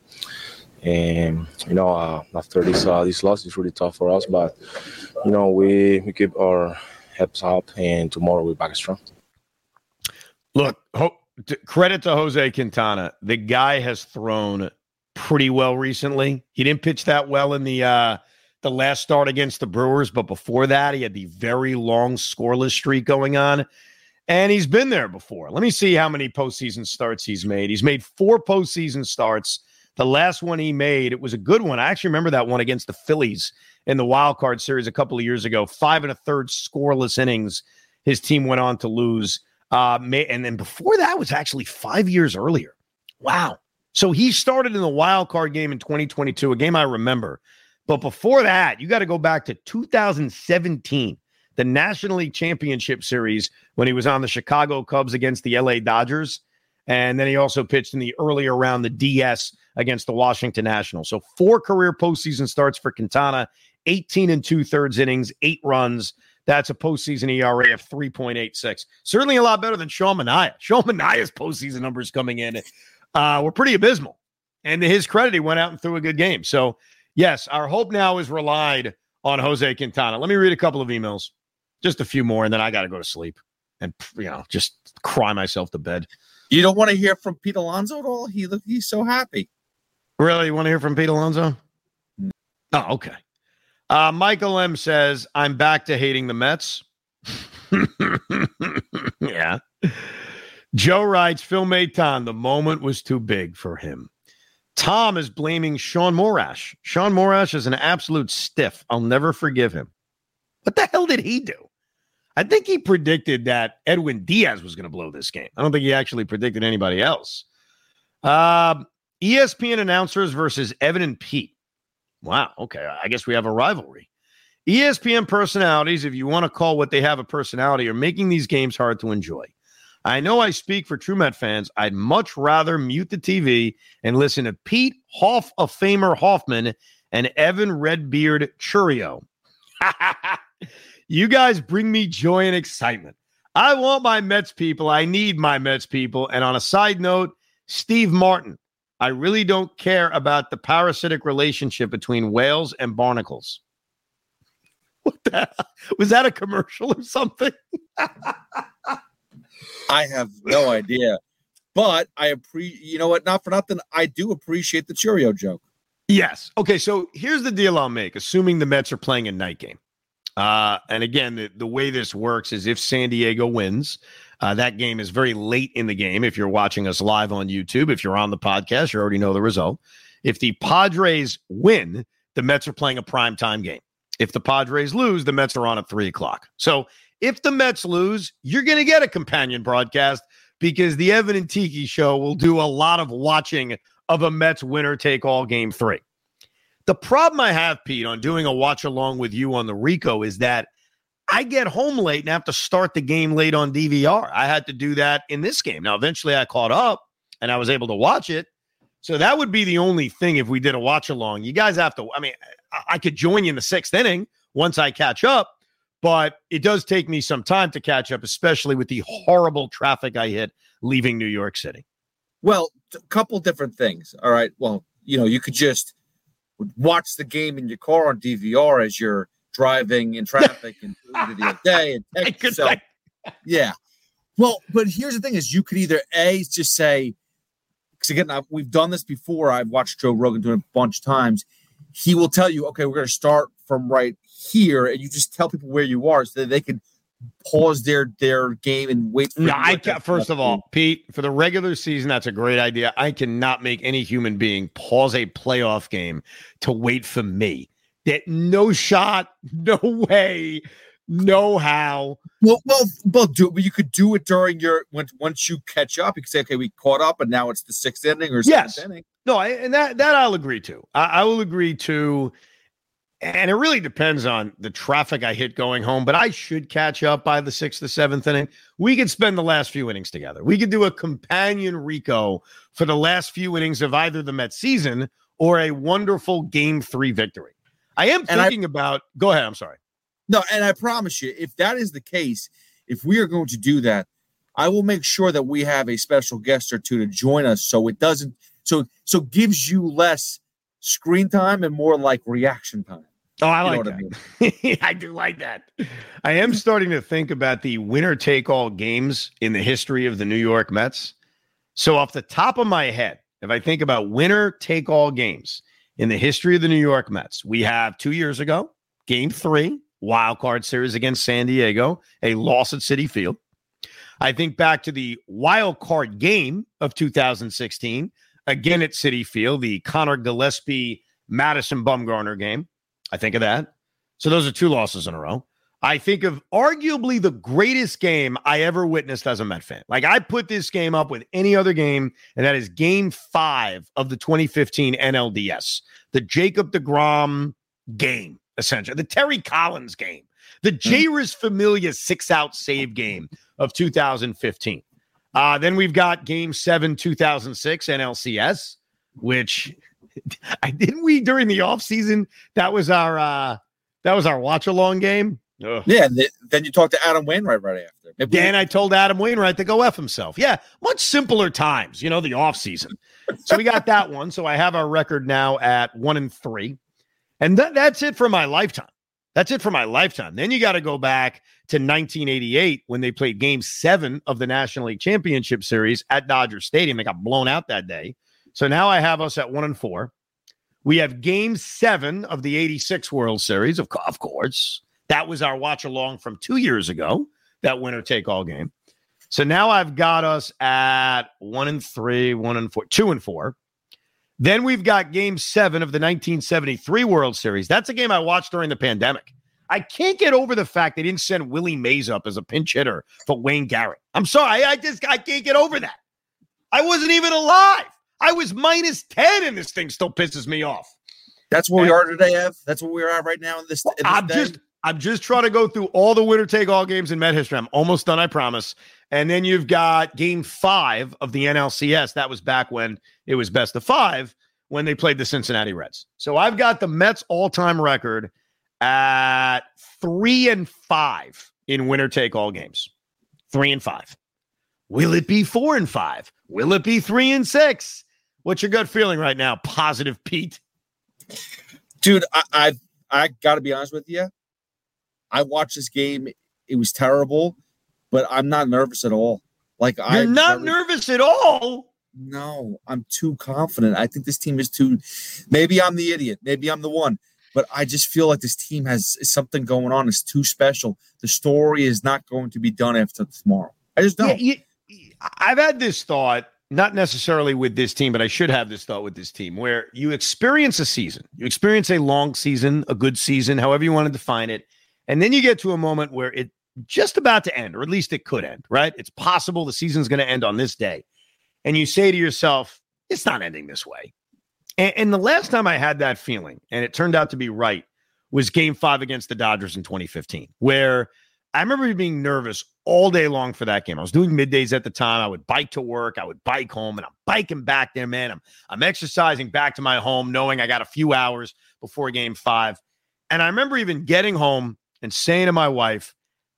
And, you know, uh, after this uh, this loss, it's really tough for us. But, you know, we, we keep our heads up, and tomorrow we're back strong. Look, Ho- t- credit to Jose Quintana. The guy has thrown pretty well recently. He didn't pitch that well in the uh, the last start against the Brewers, but before that, he had the very long scoreless streak going on, and he's been there before. Let me see how many postseason starts he's made. He's made four postseason starts. The last one he made, it was a good one. I actually remember that one against the Phillies in the wild card series a couple of years ago. Five and a third scoreless innings. His team went on to lose. Uh, and then before that was actually five years earlier. Wow. So he started in the wild card game in twenty twenty-two, a game I remember. But before that, you got to go back to two thousand seventeen, the National League Championship Series, when he was on the Chicago Cubs against the L A Dodgers. And then he also pitched in the earlier round, the D S against the Washington Nationals. So four career postseason starts for Quintana, eighteen and two-thirds innings, eight runs. That's a postseason E R A of three point eight six. Certainly a lot better than Sean Manaea. Sean Manaea's postseason numbers coming in uh, were pretty abysmal. And to his credit, he went out and threw a good game. So, yes, our hope now is relied on Jose Quintana. Let me read a couple of emails, just a few more, and then I got to go to sleep and, you know, just cry myself to bed. You don't want to hear from Pete Alonso at all? He He's so happy. Really? You want to hear from Pete Alonso? Oh, okay. Uh, Michael M. says, I'm back to hating the Mets. Yeah. Joe writes, Phil Maton, the moment was too big for him. Tom is blaming Sean Morash. Sean Morash is an absolute stiff. I'll never forgive him. What the hell did he do? I think he predicted that Edwin Diaz was going to blow this game. I don't think he actually predicted anybody else. Uh, E S P N announcers versus Evan and Pete. Wow, okay, I guess we have a rivalry. E S P N personalities, if you want to call what they have a personality, are making these games hard to enjoy. I know I speak for true Met fans. I'd much rather mute the T V and listen to Pete Hoff of Famer Hoffman and Evan Redbeard Churio. You guys bring me joy and excitement. I want my Mets people. I need my Mets people. And on a side note, Steve Martin, I really don't care about the parasitic relationship between whales and barnacles. What the hell? Was that a commercial or something? I have no idea. But I appreciate, you know what, not for nothing, I do appreciate the Churio joke. Yes. Okay, so here's the deal I'll make, assuming the Mets are playing a night game. Uh, and again, the, the way this works is if San Diego wins, uh, that game is very late in the game. If you're watching us live on YouTube, if you're on the podcast, you already know the result. If the Padres win, the Mets are playing a primetime game. If the Padres lose, the Mets are on at three o'clock. So if the Mets lose, you're going to get a companion broadcast because the Evan and Tiki show will do a lot of watching of a Mets winner-take-all game three. The problem I have, Pete, on doing a watch-along with you on the Rico is that I get home late and have to start the game late on D V R. I had to do that in this game. Now, eventually I caught up and I was able to watch it. So that would be the only thing if we did a watch-along. You guys have to – I mean, I could join you in the sixth inning once I catch up, but it does take me some time to catch up, especially with the horrible traffic I hit leaving New York City. Well, a couple different things. All right. Well, you know, you could just watch the game in your car on D V R as you're driving in traffic and the other day and text yourself. Yeah. Well, but here's the thing is you could either A, just say, because again, I've, we've done this before. I've watched Joe Rogan do it a bunch of times. He will tell you, okay, we're going to start from right here. And you just tell people where you are so that they can pause their their game and wait for yeah, I can, first of all, Pete, for the regular season, that's a great idea. I cannot make any human being pause a playoff game to wait for me. That no shot, no way, no how. Well, well, well, do but you could do it during your once once you catch up. You can say, okay, we caught up, and now it's the sixth inning or seventh yes. inning. No, I, and that that I'll agree to. I, I will agree to. And it really depends on the traffic I hit going home, but I should catch up by the sixth or seventh inning. We could spend the last few innings together. We could do a companion Rico for the last few innings of either the Mets season or a wonderful game three victory. I am thinking I, about, go ahead, I'm sorry. No, and I promise you, if that is the case, if we are going to do that, I will make sure that we have a special guest or two to join us so it doesn't, so so gives you less screen time and more like reaction time. Oh, I like that. I, mean? I do like that. I am starting to think about the winner-take-all games in the history of the New York Mets. So off the top of my head, if I think about winner take all games in the history of the New York Mets, we have two years ago, game three, wild card series against San Diego, a loss at Citi Field. I think back to the wild card game of two thousand sixteen, again at Citi Field, the Connor Gillespie, Madison Bumgarner game. I think of that. So those are two losses in a row. I think of arguably the greatest game I ever witnessed as a Met fan. Like, I put this game up with any other game, and that is game five of the twenty fifteen N L D S, the Jacob deGrom game, essentially, the Terry Collins game, the Jeurys Familia six-out save game of two thousand fifteen. Uh, then we've got game seven, two thousand six N L C S, which I didn't we during the offseason, that was our uh, that was our watch-along game. Ugh. Yeah, th- then you talk to Adam Wainwright right after. Maybe Dan, I told Adam Wainwright to go F himself. Yeah, much simpler times, you know, the offseason. So we got that one. So I have our record now at one and three. And th- that's it for my lifetime. That's it for my lifetime. Then you got to go back to nineteen eighty-eight when they played game seven of the National League Championship Series at Dodger Stadium. They got blown out that day. So now I have us at one and four. We have game seven of the eighty-six World Series, of, of course. That was our watch along from two years ago, that winner take all game. So now I've got us at one and three, one and four, two and four. Then we've got game seven of the nineteen seventy-three World Series. That's a game I watched during the pandemic. I can't get over the fact they didn't send Willie Mays up as a pinch hitter for Wayne Garrett. I'm sorry. I just, I can't get over that. I wasn't even alive. I was minus ten and this thing still pisses me off. That's where and, we are today, Ev. That's where we are right now in this. In this I'm day. just, I'm just trying to go through all the winner take all games in Met history. I'm almost done, I promise. And then you've got game five of the N L C S. That was back when it was best of five when they played the Cincinnati Reds. So I've got the Mets all-time record at three and five in winner take all games. Three and five. Will it be four and five? Will it be three and six? What's your gut feeling right now, Positive Pete? Dude, I I, I got to be honest with you. I watched this game. It was terrible, but I'm not nervous at all. Like You're I'm not never, nervous at all? No, I'm too confident. I think this team is too – maybe I'm the idiot. Maybe I'm the one. But I just feel like this team has something going on. It's too special. The story is not going to be done after tomorrow. I just don't. Yeah, you, I've had this thought, not necessarily with this team, but I should have this thought with this team, where you experience a season. You experience a long season, a good season, however you want to define it. And then you get to a moment where it's just about to end, or at least it could end, right? It's possible the season's going to end on this day. And you say to yourself, it's not ending this way. And, and the last time I had that feeling, and it turned out to be right, was game five against the Dodgers in twenty fifteen, where I remember being nervous all day long for that game. I was doing middays at the time. I would bike to work. I would bike home, and I'm biking back there, man. I'm, I'm exercising back to my home, knowing I got a few hours before game five. And I remember even getting home and saying to my wife,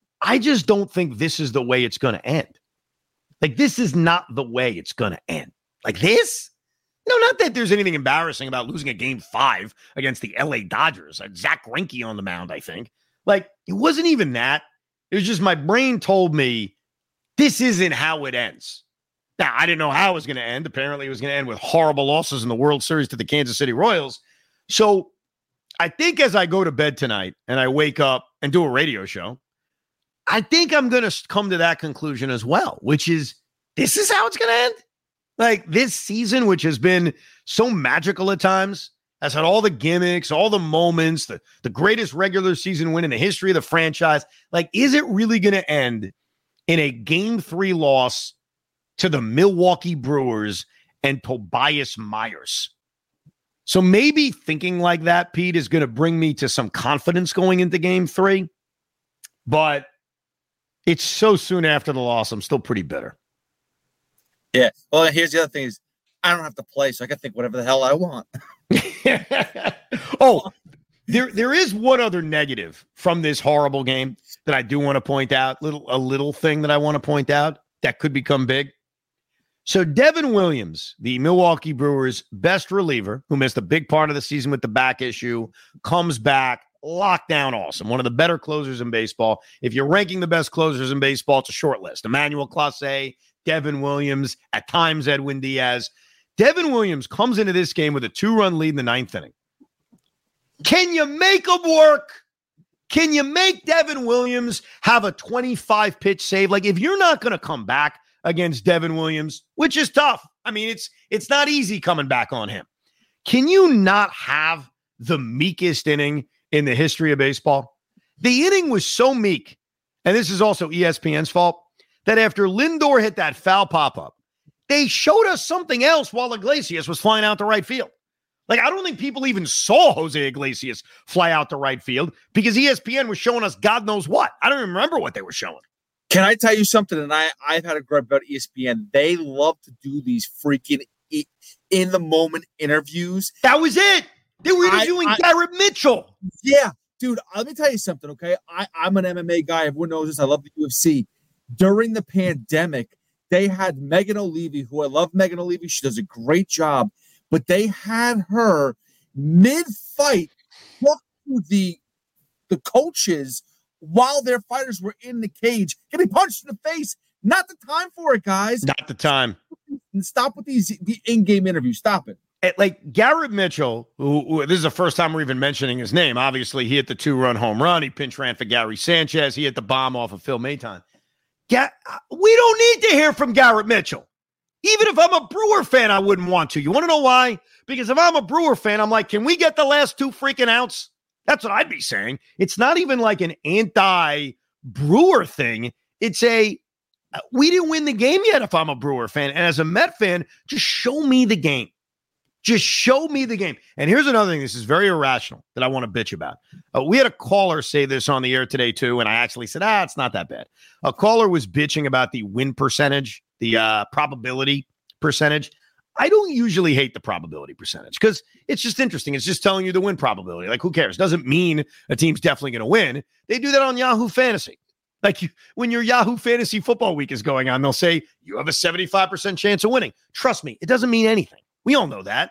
I just don't think this is the way it's going to end. Like, this is not the way it's going to end. Like this? No, not that there's anything embarrassing about losing a game five against the L A Dodgers. Zach Greinke on the mound, I think. Like, it wasn't even that. It was just my brain told me this isn't how it ends. Now, I didn't know how it was going to end. Apparently, it was going to end with horrible losses in the World Series to the Kansas City Royals. So I think as I go to bed tonight and I wake up and do a radio show, I think I'm going to come to that conclusion as well, which is this is how it's going to end. Like this season, which has been so magical at times, has had all the gimmicks, all the moments, the, the greatest regular season win in the history of the franchise. Like, is it really going to end in a game three loss to the Milwaukee Brewers and Tobias Myers? So maybe thinking like that, Pete, is going to bring me to some confidence going into game three. But it's so soon after the loss, I'm still pretty bitter. Yeah. Well, here's the other thing is I don't have to play, so I can think whatever the hell I want. oh, there there is one other negative from this horrible game that I do want to point out. Little a little thing that I want to point out that could become big. So Devin Williams, the Milwaukee Brewers' best reliever, who missed a big part of the season with the back issue, comes back, lockdown awesome. One of the better closers in baseball. If you're ranking the best closers in baseball, it's a short list. Emmanuel Clase, Devin Williams, at times Edwin Diaz. Devin Williams comes into this game with a two-run lead in the ninth inning. Can you make him work? Can you make Devin Williams have a twenty-five pitch save? Like, if you're not going to come back against Devin Williams, which is tough. I mean, it's it's not easy coming back on him. Can you not have the meekest inning in the history of baseball? The inning was so meek, and this is also E S P N's fault, that after Lindor hit that foul pop-up, they showed us something else while Iglesias was flying out to right field. Like, I don't think people even saw Jose Iglesias fly out to right field because E S P N was showing us God knows what. I don't even remember what they were showing. Can I tell you something? And I, I've had a gripe about E S P N. They love to do these freaking in-the-moment interviews. That was it. They were interviewing I, I, Garrett Mitchell. Yeah. Dude, let me tell you something, okay? I, I'm an M M A guy. Everyone knows this. I love the U F C. During the pandemic, they had Megan O'Leary, who I love Megan O'Leary. She does a great job. But they had her mid-fight talk to the, the coaches while their fighters were in the cage, getting punched in the face. Not the time for it, guys. Not the time. And stop with these the in-game interviews. Stop it. Like Garrett Mitchell, who, who this is the first time we're even mentioning his name. Obviously, he hit the two-run home run. He pinch ran for Gary Sanchez. He hit the bomb off of Phil Maton. Ga- we don't need to hear from Garrett Mitchell. Even if I'm a Brewer fan, I wouldn't want to. You want to know why? Because if I'm a Brewer fan, I'm like, can we get the last two freaking outs? That's what I'd be saying. It's not even like an anti-Brewer thing. It's a, we didn't win the game yet if I'm a Brewer fan. And as a Met fan, just show me the game. Just show me the game. And here's another thing. This is very irrational that I want to bitch about. Uh, we had a caller say this on the air today, too. And I actually said, ah, it's not that bad. A caller was bitching about the win percentage, the uh, probability percentage. I don't usually hate the probability percentage because it's just interesting. It's just telling you the win probability. Like, who cares? Doesn't mean a team's definitely going to win. They do that on Yahoo Fantasy. Like, you, when your Yahoo Fantasy Football Week is going on, they'll say you have a seventy-five percent chance of winning. Trust me, it doesn't mean anything. We all know that.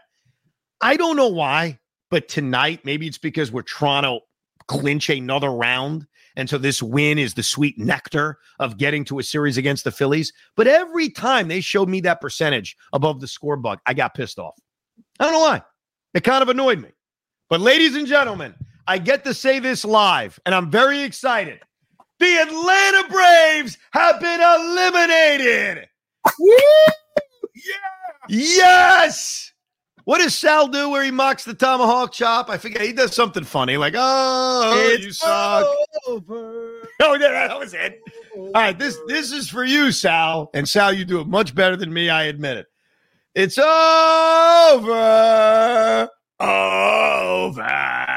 I don't know why, but tonight, maybe it's because we're trying to clinch another round. And so this win is the sweet nectar of getting to a series against the Phillies. But every time they showed me that percentage above the score bug, I got pissed off. I don't know why. It kind of annoyed me. But ladies and gentlemen, I get to say this live, and I'm very excited. The Atlanta Braves have been eliminated. Woo! Yeah! Yes! What does Sal do where he mocks the tomahawk chop? I forget. He does something funny, like, oh, it's you suck. Over. Oh, yeah, that was it. All right, this this is for you, Sal. And Sal, you do it much better than me, I admit it. It's over. Over.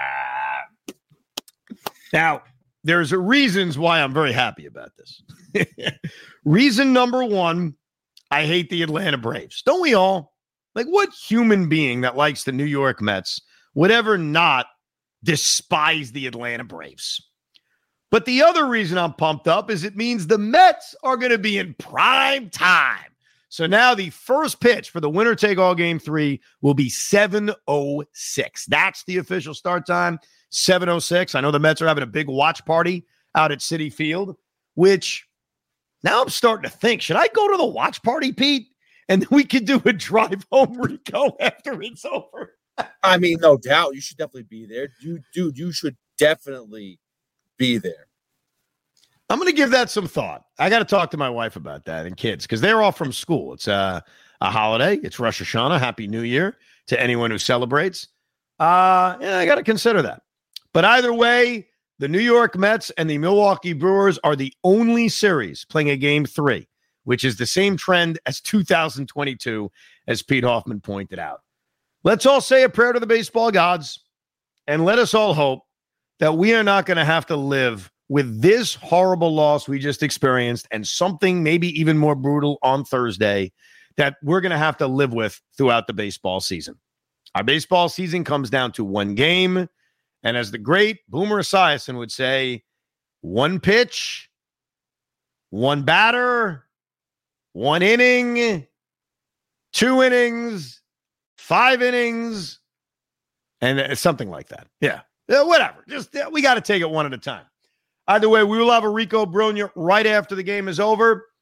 Now, there's reasons why I'm very happy about this. Reason number one, I hate the Atlanta Braves. Don't we all? Like, what human being that likes the New York Mets would ever not despise the Atlanta Braves? But the other reason I'm pumped up is it means the Mets are going to be in prime time. So now the first pitch for the winner-take-all game three will be seven oh six. That's the official start time, seven oh six. I know the Mets are having a big watch party out at Citi Field, which now I'm starting to think, should I go to the watch party, Pete? And then we could do a drive home, Rico, after it's over. I mean, no doubt. You should definitely be there. You, dude, you should definitely be there. I'm going to give that some thought. I got to talk to my wife about that and kids because they're off from school. It's a, a holiday. It's Rosh Hashanah. Happy New Year to anyone who celebrates. Uh, yeah, I got to consider that. But either way, the New York Mets and the Milwaukee Brewers are the only series playing a game three, which is the same trend as two thousand twenty-two, as Pete Hoffman pointed out. Let's all say a prayer to the baseball gods, and let us all hope that we are not going to have to live with this horrible loss we just experienced and something maybe even more brutal on Thursday that we're going to have to live with throughout the baseball season. Our baseball season comes down to one game, and as the great Boomer Esiason would say, one pitch, one batter, one inning, two innings, five innings, and something like that. Yeah, yeah whatever. Just yeah, we got to take it one at a time. Either way, we will have a Rico Brogna right after the game is over.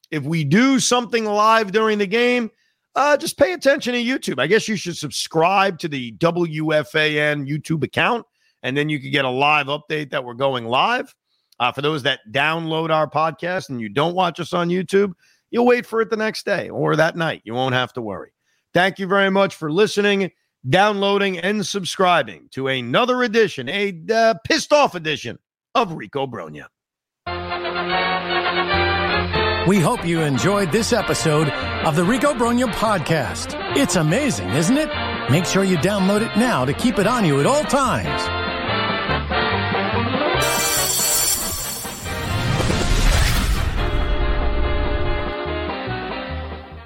if we do something live during the game, uh, just pay attention to YouTube. I guess you should subscribe to the W F A N YouTube account, and then you can get a live update that we're going live. Uh, for those that download our podcast and you don't watch us on YouTube, you'll wait for it the next day or that night. You won't have to worry. Thank you very much for listening, downloading, and subscribing to another edition, a uh, pissed off edition of Rico Brogna. We hope you enjoyed this episode of the Rico Brogna podcast. It's amazing, isn't it? Make sure you download it now to keep it on you at all times.